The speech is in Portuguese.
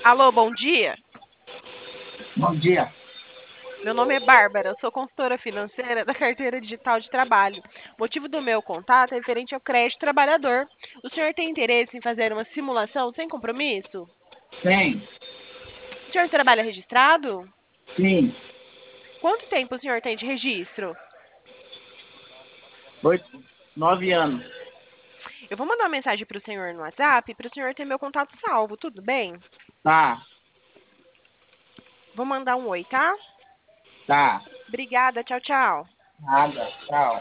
Alô, bom dia. Bom dia. Meu nome é Bárbara, eu sou consultora financeira da carteira digital de trabalho. O motivo do meu contato é referente ao crédito trabalhador. O senhor tem interesse em fazer uma simulação sem compromisso? Tem? O senhor trabalha registrado? Sim. Quanto tempo o senhor tem de registro? 9 anos. Eu vou mandar uma mensagem para o senhor no WhatsApp para o senhor ter meu contato salvo, tudo bem? Tá, Vou mandar um oi, tá? tá. Obrigada, tchau, tchau. Nada. Tchau.